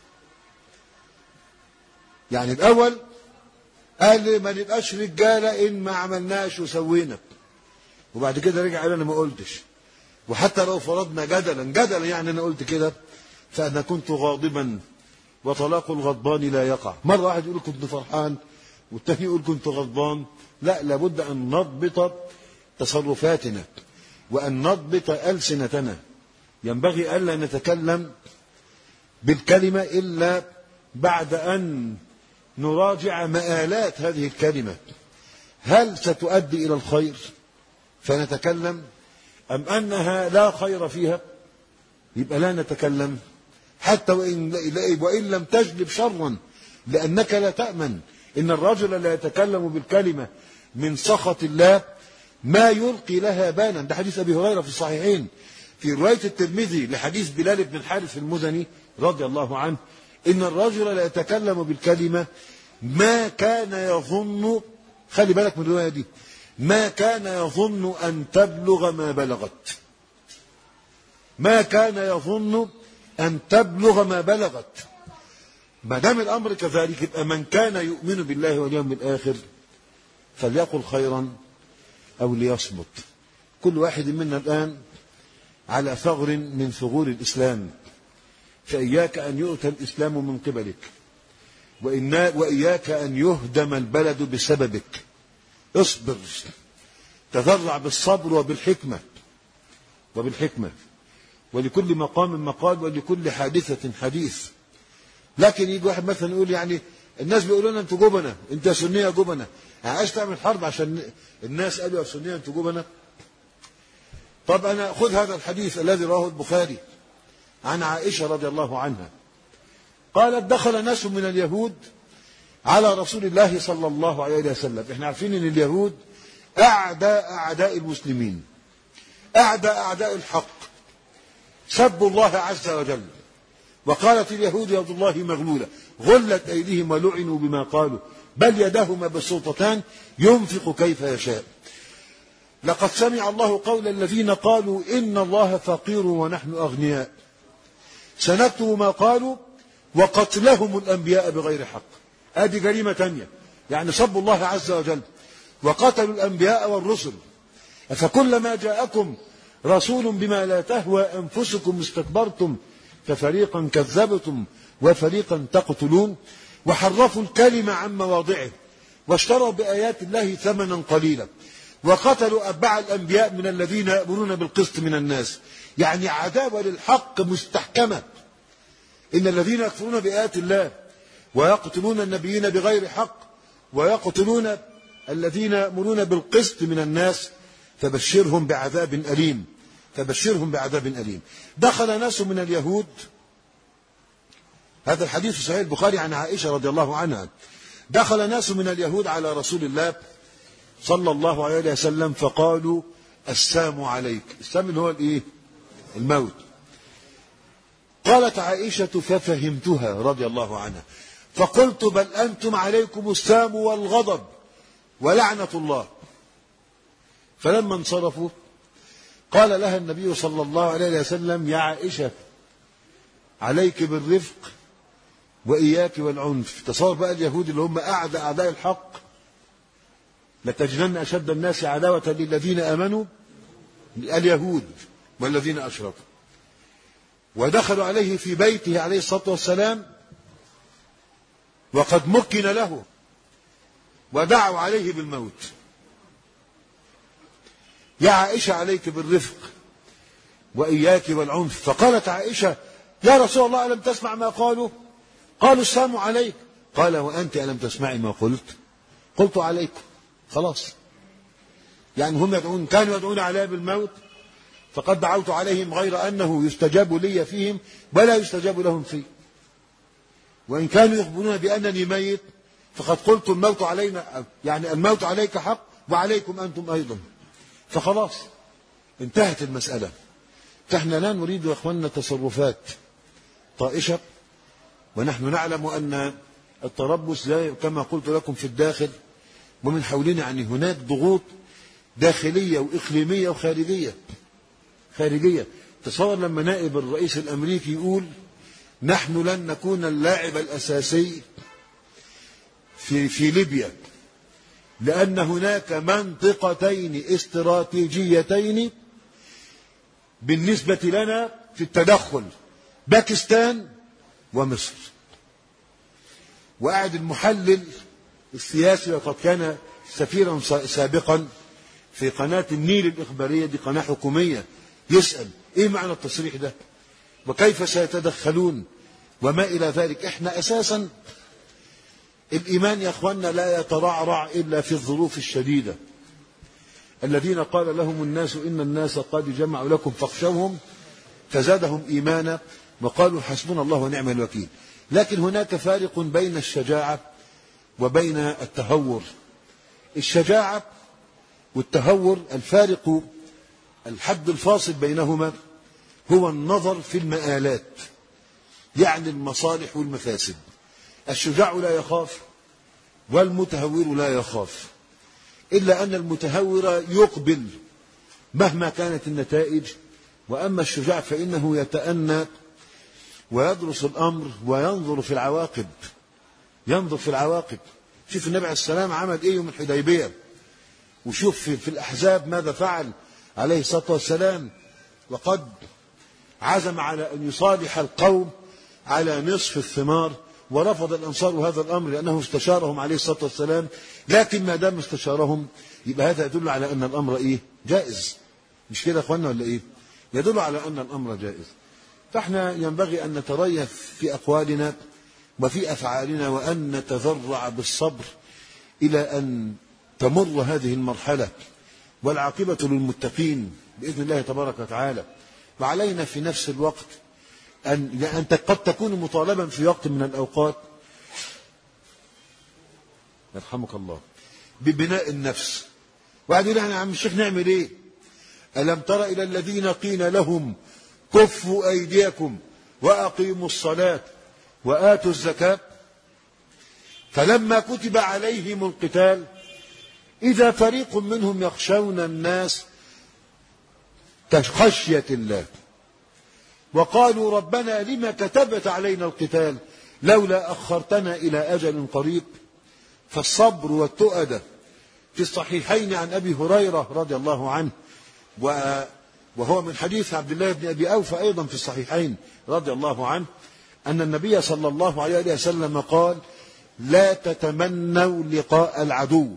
الأول قال لي ما نبقاش رجالة إن ما عملناش وسوينا، وبعد كده رجع قال أنا ما قلتش. وحتى لو فرضنا جدلا أنا قلت كده، فأنا كنت غاضبا وطلاق الغضبان لا يقع. مرة واحد يقول كنت فرحان والتاني يقول كنت غضبان. لا، لابد أن نضبط تصرفاتنا وأن نضبط ألسنتنا. ينبغي ألا نتكلم بالكلمة إلا بعد أن نراجع مآلات هذه الكلمة، هل ستؤدي إلى الخير فنتكلم، أم أنها لا خير فيها يبقى لا نتكلم، حتى وإن لم تجلب شرا، لأنك لا تأمن إن الرجل لا يتكلم بالكلمة من سخط الله ما يلقي لها بالا. ده حديث أبي هريرة في الصحيحين في رواية الترمذي لحديث بلال بن الحارث المزني رضي الله عنه، إن الرجل لا يتكلم بالكلمة ما كان يظن، خلي بالك من الرواية دي، ما كان يظن أن تبلغ ما بلغت. ما كان يظن أن تبلغ ما بلغت. ما دام الأمر كذلك، يبقى من كان يؤمن بالله واليوم الآخر فليقل خيرا أو ليصمت. كل واحد منا الآن على ثغر من ثغور الإسلام، فإياك أن يؤتى الإسلام من قبلك، وإياك أن يهدم البلد بسببك. اصبر، تذرع بالصبر وبالحكمة، ولكل مقام مقال ولكل حادثة حديث. لكن يجي واحد مثلا يقول الناس بيقولوا لنا انتوا جبنة، انت يا سنية جبنة، عايز تعمل حرب عشان الناس قالوا يا سنية انتوا جبنة. طب أنا خذ هذا الحديث الذي رواه البخاري عن عائشة رضي الله عنها، قالت دخل ناس من اليهود على رسول الله صلى الله عليه وسلم. احنا عارفين ان اليهود أعداء المسلمين، أعداء الحق، سبوا الله عز وجل. وقالت اليهود يد الله مغلولة غلت أيديهم ولعنوا بما قالوا بل يداه مبسوطتان ينفق كيف يشاء. لقد سمع الله قول الذين قالوا إن الله فقير ونحن أغنياء سنكتب ما قالوا وقتلهم الأنبياء بغير حق. هذه جريمة تانية، يعني سبوا الله عز وجل وقتلوا الأنبياء والرسل. فكلما جاءكم رسول بما لا تهوى أنفسكم استكبرتم ففريقا كذبتم وفريقا تقتلون. وحرفوا الكلمة عن مواضعه واشتروا بآيات الله ثمنا قليلا وقتلوا أتباع الأنبياء من الذين يأمرون بالقسط من الناس. يعني عداوة للحق مستحكمة. إن الذين يكفرون بآيات الله ويقتلون النبيين بغير حق ويقتلون الذين يأمرون بالقسط من الناس فبشرهم بعذاب أليم. دخل ناس من اليهود، هذا الحديث في صحيح البخاري عن عائشة رضي الله عنها، دخل ناس من اليهود على رسول الله صلى الله عليه وسلم فقالوا السام عليك. السام اللي هو الايه؟ الموت. قالت عائشة ففهمتها رضي الله عنها فقلت بل أنتم عليكم السام والغضب ولعنة الله. فلما انصرفوا قال لها النبي صلى الله عليه وسلم يا عائشة عليك بالرفق وإياك والعنف. تصور بقى اليهود اللي هم أعداء الحق، لتجدن أشد الناس عداوة للذين آمنوا اليهود والذين أشركوا. ودخلوا عليه في بيته عليه الصلاة والسلام وقد مكن له ودعوا عليه بالموت. يا عائشة عليك بالرفق وإياك والعنف. فقالت عائشة يا رسول الله ألم تسمع ما قالوا؟ قالوا السلام عليك. قال وأنت ألم تسمعي ما قلت؟ قلت عليكم. خلاص، يعني هم كانوا يدعون علي بالموت فقد دعوت عليهم غير أنه يستجاب لي فيهم ولا يستجاب لهم فيه. وإن كانوا يخبرون بأنني ميت فقد قلت الموت علينا، يعني الموت عليك حق وعليكم أنتم أيضا. فخلاص انتهت المسألة. فإحنا لا نريد يا أخواننا تصرفات طائشة، ونحن نعلم أن التربص كما قلت لكم في الداخل ومن حولنا، يعني هناك ضغوط داخلية وإقليمية وخارجية. تصور لما نائب الرئيس الأمريكي يقول نحن لن نكون اللاعب الأساسي في ليبيا لأن هناك منطقتين استراتيجيتين بالنسبة لنا في التدخل، باكستان ومصر. وقعد المحلل السياسي وقد كان سفيرا سابقا في قناة النيل الإخبارية، دي قناة حكومية، يسأل إيه معنى التصريح ده وكيف سيتدخلون وما إلى ذلك. إحنا أساسا الإيمان يا أخوانا لا يترعرع إلا في الظروف الشديدة. الذين قال لهم الناس إن الناس قد جمعوا لكم فاخشوهم فزادهم إيمانا وقالوا حسبنا الله ونعم الوكيل. لكن هناك فارق بين الشجاعة وبين التهور. الشجاعة والتهور الفارق الحد الفاصل بينهما هو النظر في المآلات، يعني المصالح والمفاسد. الشجاع لا يخاف والمتهور لا يخاف، إلا أن المتهور يقبل مهما كانت النتائج، وأما الشجاع فإنه يتأنى ويدرس الأمر وينظر في العواقب. شوف النبي عليه السلام عمل إيه يوم الحديبية، وشوف في الأحزاب ماذا فعل عليه الصلاة والسلام. وقد عزم على أن يصالح القوم على نصف الثمار، ورفض الأنصار هذا الأمر لأنه استشارهم عليه الصلاة والسلام. لكن ما دام استشارهم يبقى هذا يدل على أن الأمر إيه؟ جائز. مش كده يا أخوانا ولا إيه؟ يدل على أن الأمر جائز. فإحنا ينبغي أن نتريث في أقوالنا وفي أفعالنا وأن نتذرع بالصبر إلى أن تمر هذه المرحلة، والعاقبة للمتقين بإذن الله تبارك وتعالى. وعلينا في نفس الوقت أن قد تكون مطالبا في وقت من الأوقات يرحمك الله ببناء النفس. واحد يقول احنا يا عم الشيخ نعمل ايه؟ ألم تر إلى الذين قيل لهم كفوا أيديكم وأقيموا الصلاة وآتوا الزكاة فلما كتب عليهم القتال إذا فريق منهم يخشون الناس كخشية الله وقالوا ربنا لما كتبت علينا القتال لولا أخرتنا إلى أجل قريب. فالصبر والتؤدة في الصحيحين عن أبي هريرة رضي الله عنه وهو من حديث عبد الله بن أبي أوفى أيضا في الصحيحين رضي الله عنه أن النبي صلى الله عليه وسلم قال لا تتمنوا لقاء العدو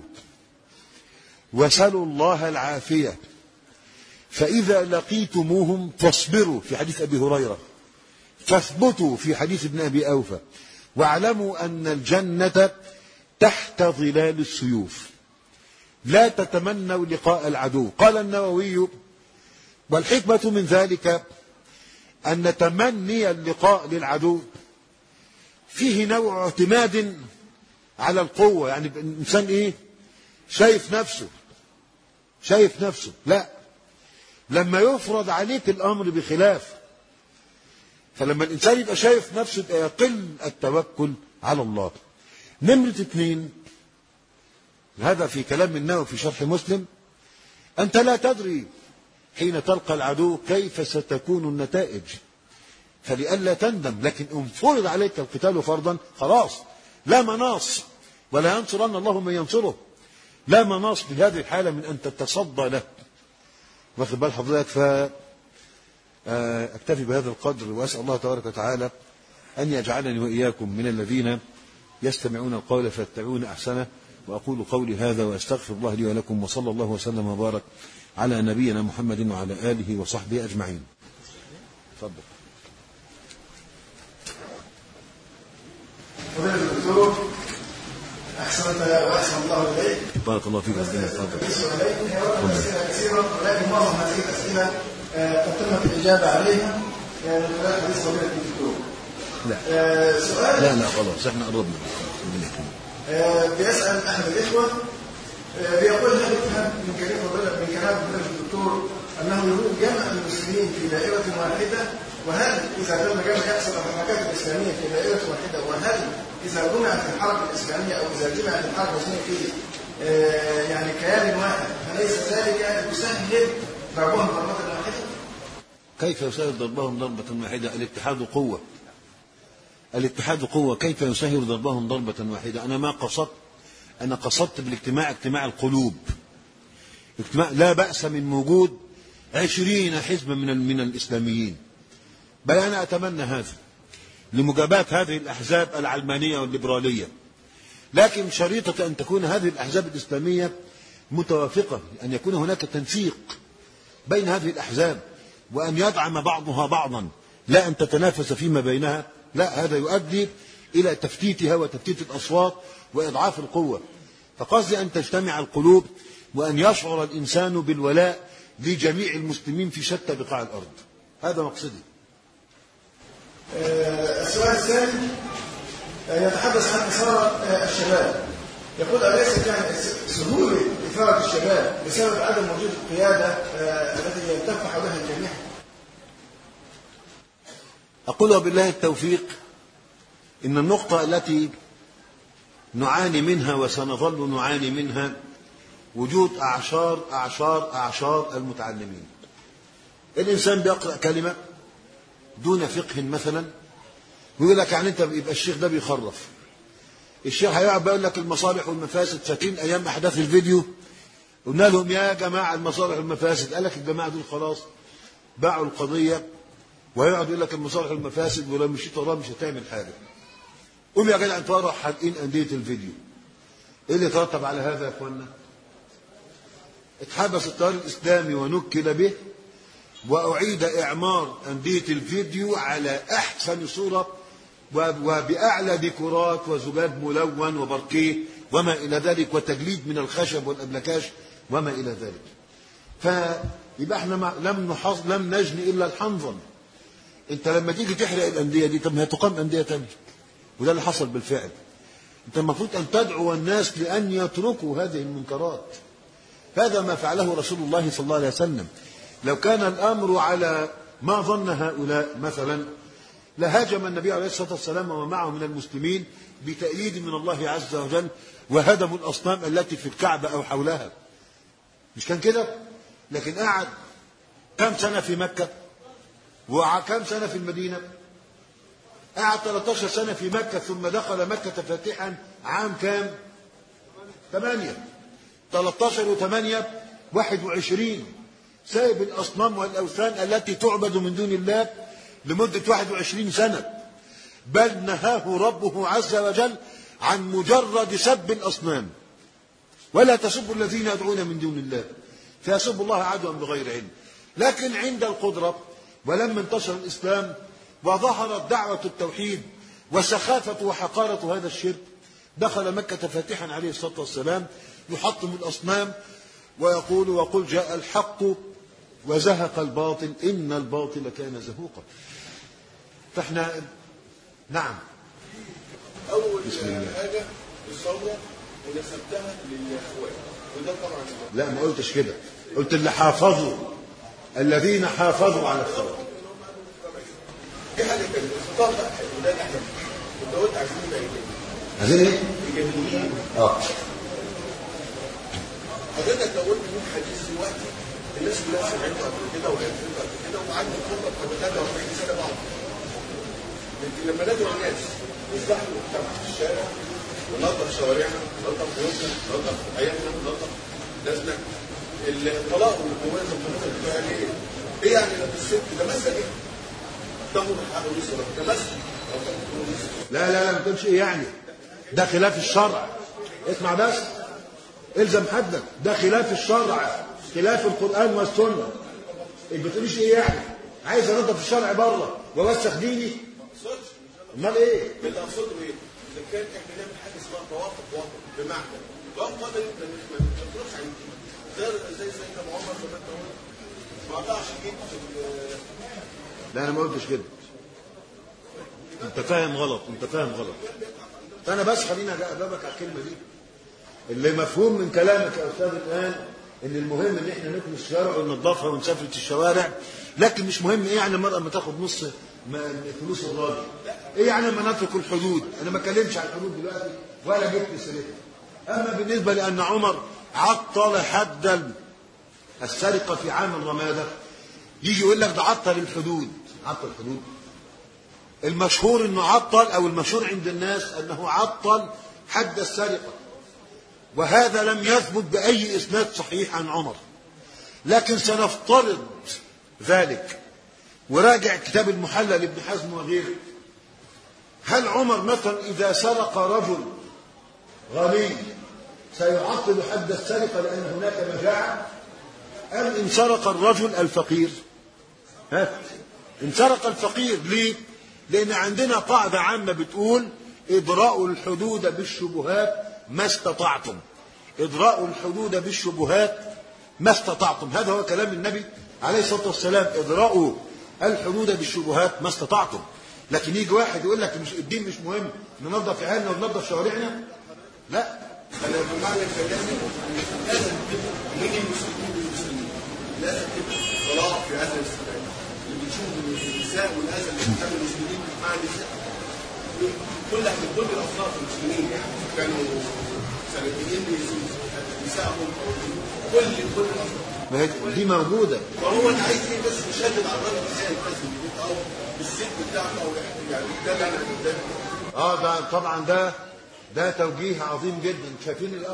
وسلوا الله العافية فإذا لقيتموهم فاصبروا في حديث أبي هريرة فاثبتوا في حديث ابن أبي أوفى واعلموا أن الجنة تحت ظلال السيوف. لا تتمنوا لقاء العدو. قال النووي والحكمة من ذلك أن تمني اللقاء للعدو فيه نوع اعتماد على القوة. يعني الإنسان إيه؟ شايف نفسه. لا، لما يفرض عليك الأمر بخلاف. فلما الإنسان يبقى شايف نفسه يقل التوكل على الله. نمرة 2 هذا في كلام النووي في شرح مسلم أنت لا تدري حين تلقى العدو كيف ستكون النتائج فلئلا تندم. لكن إن فرض عليك القتال فرضا خلاص لا مناص ولا ينصرن الله من ينصره. لا مناص في هذه الحالة من أن تتصدى له. واخد بال حضرتك؟ أكتفي بهذا القدر وأسأل الله تبارك وتعالى أن يجعلني وإياكم من الذين يستمعون القول فيتبعون أحسنه. وأقول قولي هذا وأستغفر الله لي ولكم وصلى الله وسلم وبارك على نبينا محمد وعلى آله وصحبه أجمعين. تفضل. فضيلة الدكتور أحسنت وأحسن الله إليك. بارك الله فيك. بالنسبة إليكم هي أسئلة كثيرة ولكن معظم هذه الأسئلة قد تمت الإجابة عليها من خلال حديث فضيلة الدكتور. لا سؤال لا خلاص احنا قربنا. بيسأل أحد الإخوة بيقول هل يفهم من كلام فضيلة الدكتور أنه يريد جمع المسلمين في دائرة واحدة وهل إذا تم جمع يحصل الحركات الإسلامية في دائرة واحدة وهل إذا جمعت الحركة الإسلامية أو إذا جمعت الحركة الإسلامية في يعني كيان واحد فليس ذلك يسهل ضربهم ضربة واحدة؟ كيف يسهل ضربهم ضربة واحدة؟ الاتحاد قوة. كيف يسهل ضربهم ضربة واحدة؟ أنا قصدت بالاجتماع اجتماع القلوب. لا بأس من وجود 20 حزبا من الإسلاميين، بل أنا أتمنى هذا لمجاباة هذه الأحزاب العلمانية والليبرالية. لكن شريطة أن تكون هذه الأحزاب الإسلامية متوافقة، أن يكون هناك تنسيق بين هذه الأحزاب وأن يدعم بعضها بعضا، لا أن تتنافس فيما بينها. لا، هذا يؤدي إلى تفتيتها وتفتيت الأصوات وإضعاف القوة. فقصدي أن تجتمع القلوب وأن يشعر الإنسان بالولاء لجميع المسلمين في شتى بقاع الأرض. هذا مقصدي. السؤال الثاني يتحدث عن إثارة الشباب. يقول أليس يعني سهولة إثارة الشباب بسبب عدم وجود القيادة التي يلتف حولها الجميع؟ أقول بالله التوفيق إن النقطة التي نعاني منها وسنظل نعاني منها وجود أعشار المتعلمين. الإنسان بيقرأ كلمة دون فقه مثلا ويقول لك يعني أنت يبقى الشيخ ده بيخرف. الشيخ هيقعد بيقول لك المصالح والمفاسد. فاتين أيام أحداث الفيديو قلنا لهم يا جماعة المصالح والمفاسد، قال لك الجماعة دول خلاص باعوا القضية ويقعد يقول لك المصالح والمفاسد ولو مشيت وراه مش هتعمل حاجة. قوم يا جدع انتوا راح حالقين أندية الفيديو. ايه اللي ترتب على هذا يا اخوانا؟ اتحبس التيار الإسلامي ونكل به وأعيد إعمار أندية الفيديو على أحسن صورة وبأعلى ديكورات وزجاج ملون وبركيه وما إلى ذلك وتجليد من الخشب والأبلكاش وما إلى ذلك. فيبقى احنا لم نجني إلا الحنظل. انت لما تيجي تحرق الأندية دي طب هتقام أندية تانية، وده اللي حصل بالفعل. أنت المفروض أن تدعو الناس لأن يتركوا هذه المنكرات. هذا ما فعله رسول الله صلى الله عليه وسلم. لو كان الأمر على ما ظن هؤلاء مثلا لهاجم النبي عليه الصلاة والسلام ومعه من المسلمين بتأييد من الله عز وجل وهدموا الأصنام التي في الكعبة أو حولها. مش كان كده؟ لكن قعد كم سنة في مكة وكم سنة في المدينة؟ قعد 13 سنة في مكة ثم دخل مكة فاتحا عام كام؟ 8. 13 و8 21. سايب الأصنام والأوثان التي تعبد من دون الله لمدة 21 سنة. بل نهاه ربه عز وجل عن مجرد سب الأصنام. ولا تسبوا الذين يدعون من دون الله فيسبوا الله عدوا بغير علم. لكن عند القدرة ولما انتشر الإسلام وظهرت دعوة التوحيد وسخافة وحقارة هذا الشرك دخل مكة فاتحا عليه الصلاة والسلام يحطم الأصنام ويقول وقل جاء الحق وزهق الباطل إن الباطل كان زهوقا. فاحنا نعم. أول حاجة الثورة ونسبتها للإخوان وده طبعا لا ما قلتش كده، قلت اللي حافظوا الذين حافظوا على الثورة. دي حاجة تانية الخطاب بقى وده اللي احنا كنت قلت عايزين نبقى عايزين ايه؟ إيجابيين. حضرتك لو قلت 100 حديث دلوقتي الناس كلها سمعته قبل كده وعرفته قبل كده وعندي خطة قبل 43 سنة بعض. لكن لما ندعو الناس نصلح المجتمع في الشارع وننظف شوارعنا ننظف بيوتنا ننظف حياتنا ننظف ناسنا. الطلاق والجواز والقانون بتوع ليه؟ ايه يعني لما الست ده مثلا ايه؟ تاخد حق النص ده مثلا او تاخد النص. لا ما تقولش ايه يعني؟ ده خلاف الشرع. اسمع بس الزم حدك، ده خلاف الشرع خلاف القرآن والسنة. ما بتقوليش ايه يعني؟ عايز انظف الشرع بره ووسخ ديني؟ امال ايه؟ اللي اقصده ايه؟ اذا كان احنا نعمل حاجه اسمها توافق وطني بمعنى توافق وطني ما نخرجش عن الدين زي سيدنا عمر لما انت قلت ما قطعش ايد لا انا ما قلتش كده. انت فاهم غلط. انا بس خليني اجاوبك على الكلمه دي. اللي مفهوم من كلامك يا استاذ الان ان المهم ان احنا نكنس الشوارع وننظفها ونسافرت الشوارع، لكن مش مهم ايه يعني المرأة ما تاخد نص فلوس الراجل. ايه يعني لما نترك الحدود؟ انا ما اتكلمش عن الحدود دلوقتي ولا جبت سيرتها. اما بالنسبه لان عمر عطل حد السرقه في عام الرماده يجي يقول لك ده عطل الحدود. المشهور انه عطل او المشهور عند الناس انه عطل حد السرقه، وهذا لم يثبت باي اسناد صحيح عن عمر. لكن سنفترض ذلك وراجع كتاب المحلى لابن حزم وغيره. هل عمر مثلا إذا سرق رجل غني سيعطل حد السرقة لأن هناك مجاعة؟ أم إن سرق الرجل الفقير؟ إن سرق الفقير ليه؟ لأن عندنا قاعدة عامة بتقول إدراء الحدود بالشبهات ما استطعتم. إدراء الحدود بالشبهات ما استطعتم. هذا هو كلام النبي عليه الصلاة والسلام. إدراء الحدود بالشبهات ما استطعتم. لكن يجي واحد يقول لك مش الدين مش مهم ننظف عيالنا وننظف شوارعنا؟ لا. انا بمعنى كلامي لازم نيجي المسلمين لازم تبقى طلاق في هذا الاستقبال اللي بنشوف النساء والاذى اللي بتعمل المسلمين مع النساء كل الاصناف المسلمين يعني كانوا سلفيين نسائهم كل الاصناف دي موجوده. فهو انا عايز ايه بس يشدد على الراجل ازاي لازم او بالست بتاعته او يعني ده اللي انا قدامي. ده طبعا ده توجيه عظيم جدا. شايفين الاخ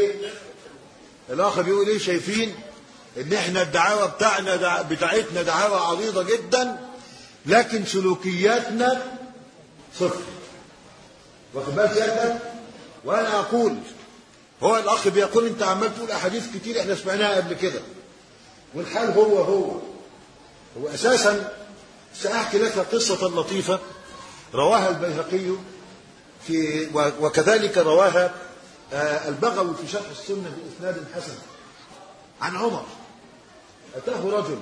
بيقول ايه؟ شايفين ان احنا الدعاوى بتاعتنا دعاوى عريضه جدا لكن سلوكياتنا صفر. واخد بالك سيادتك؟ وانا اقول هو الاخ بيقول انت عمال تقول احاديث كتير احنا سمعناها قبل كده والحال هو اساسا. ساحكي لك قصه لطيفه رواها البيهقي وكذلك رواها البغوي في شرح السنه باسناد حسن عن عمر. اتاه رجل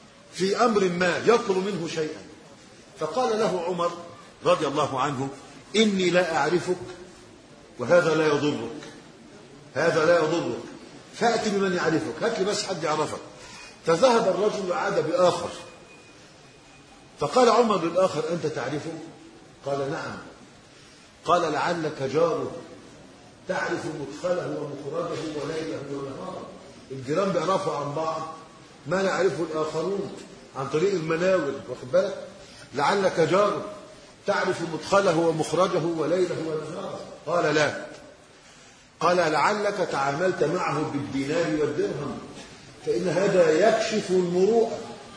في امر ما يطلب منه شيئا فقال له عمر رضي الله عنه إني لا أعرفك وهذا لا يضرك، هذا لا يضرك، فأتي بمن يعرفك، هات لي بس حد يعرفك. فذهب الرجل وعاد بآخر، فقال عمر للآخر: أنت تعرفه؟ قال: نعم. قال: لعلك جاره تعرف مدخله ومخرجه وليله ونهاره. الجيران بيعرفوا عن بعض ما يعرفه الآخرون عن طريق المناور، واخد بالك؟ لعلك جاره تعرف مدخله ومخرجه وليله ونهاره. قال: لا. قال: لعلك تعاملت معه بالدينار والدرهم، فإن هذا يكشف المروءة.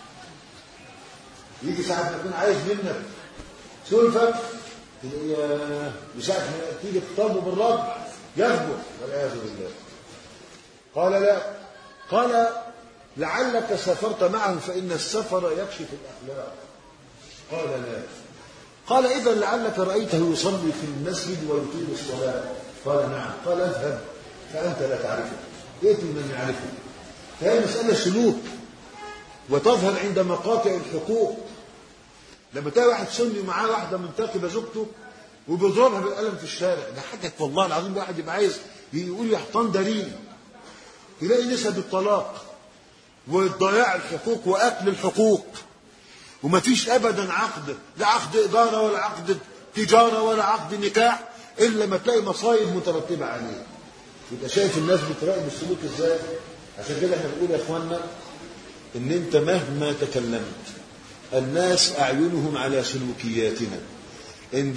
يجي ساعة ما يكون عايز منك سلفك وساعة ما تيجي تطلبه بالرد يثبت، والعياذ بالله. قال: لا. قال: لعلك سافرت معه فإن السفر يكشف الأخلاق. قال: لا. قال: إذا لعلك رأيته يصلي في المسجد ويطيل الصلاة. قال: نعم. قال: اذهب فأنت لا تعرفه، ائت من يعرفه. فهي مسألة سلوك، وتظهر عند مقاطع الحقوق. لما تلاقي واحد سني ومعاه واحدة منتقبة زوجته وبيضربها بالقلم في الشارع، ده حاجة والله العظيم واحد يبقى عايز يقول يحطان دليل. يلاقي نسب الطلاق وضياع الحقوق وأكل الحقوق، ومفيش أبدا عقد، لا عقد إدارة ولا عقد تجارة ولا عقد نكاح إلا ما تلاقي مصايب مترتبة عليه. يبقى شايف الناس بتراقب السلوك إزاي؟ عشان كده احنا بنقول يا إخواننا إن أنت مهما تكلمت الناس أعينهم على سلوكياتنا. إن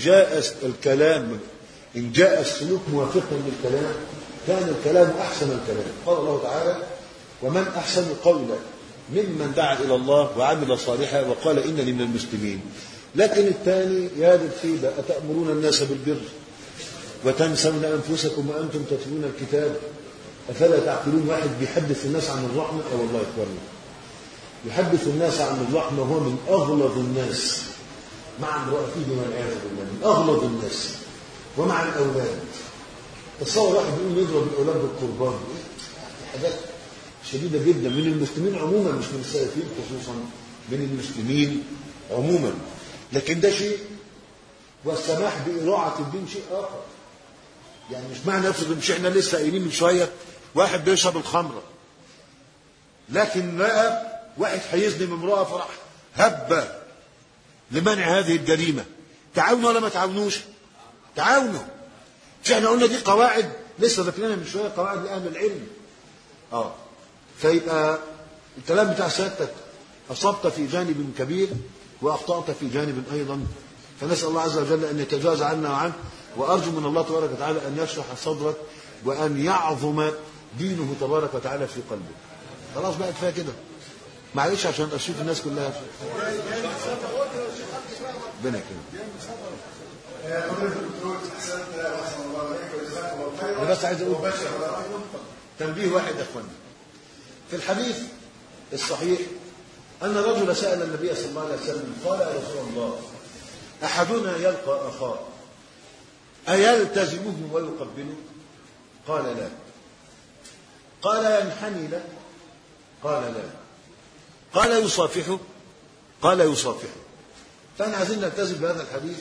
جاء السلوك موافقا للكلام كان الكلام أحسن الكلام. قال الله تعالى: ومن أحسن قولا ممن دعا إلى الله وعمل صالحا وقال إنني من المسلمين. لكن الثاني يا ذا الخيبة: أتأمرون الناس بالبر وتنسون أنفسكم وأنتم تتلون الكتاب أفلا تعقلون. واحد بيحدث الناس عن الرحمة، والله يكبرنا، يحدث الناس عن الرحمة وهو من أغلظ الناس مع امرأته والعياذ بالله، من أغلظ الناس، ومع الأولاد. تصور واحد يقول يضرب الأولاد بالقربان، حاجات شديدة جدا من المسلمين عموما، مش من السلفيين خصوصا، من المسلمين عموما. لكن ده شيء، والسماح بإراعة الدين شيء آخر. يعني مش معنى افرض مش احنا لسه قايلين من شوية واحد بيشرب الخمرة، لكن لقى واحد هيزني من امرأة فرح هب لمنع هذه الجريمة. تعاونوا ولا ما تعاونوش؟ تعاونوا. مش احنا قلنا دي قواعد لسه ذكرناها من شوية، قواعد لأهل العلم. فيبقى الكلام بتاع سيادتك أصبت في جانب كبير وأخطأت في جانب أيضا، فنسأل الله عز وجل أن يتجاوز عنا وعنه، وأرجو من الله تبارك وتعالى أن يشرح صدرك وأن يعظم دينه تبارك وتعالى في قلبك. خلاص بقى كفاية كده، معلش عشان أشوف الناس كلها. ربنا يكرمك. أنا بس عايز أقول تنبيه واحد يا أخواني. في الحديث الصحيح أن رجل سأل النبي صلى الله عليه وسلم قال: يا رسول الله، أحدنا يلقى أخاه أيلتزمه ويقبله؟ قال: لا. قال: ينحني له؟ قال: لا. قال: يصافحه؟ قال: يصافحه. فأنا عايزين نلتزم بهذا الحديث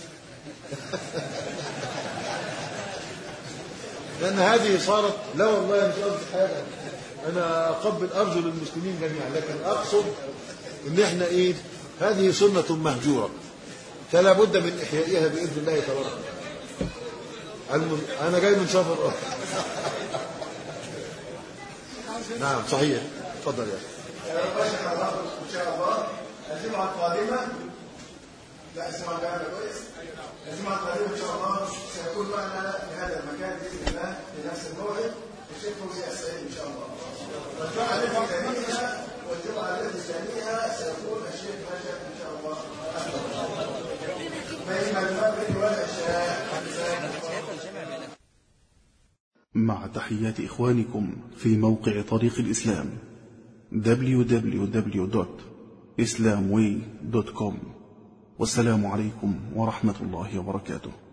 لأن هذه صارت، لا والله مش قصدي حاجة، أنا أقبل أرجل المسلمين جميعا، لكن أقصد إن إحنا هذه سنة مهجورة، فلا بد من إحيائها بإذن الله تبارك. أنا جاي من سفر. نعم صحيح. تفضل يا أخي. إن شاء الله الجمعة القادمة، لا الجمعة القادمة كويس، الجمعة القادمة إن شاء الله سيكون معنا في هذا المكان بإذن الله في نفس الموعد الشيخ فوزي السعيد إن شاء الله. والجمعة التي تليها سيكون الشيخ رجب إن شاء الله بين المغرب والعشاء. مع تحيات إخوانكم في موقع طريق الإسلام www.islamway.com. والسلام عليكم ورحمة الله وبركاته.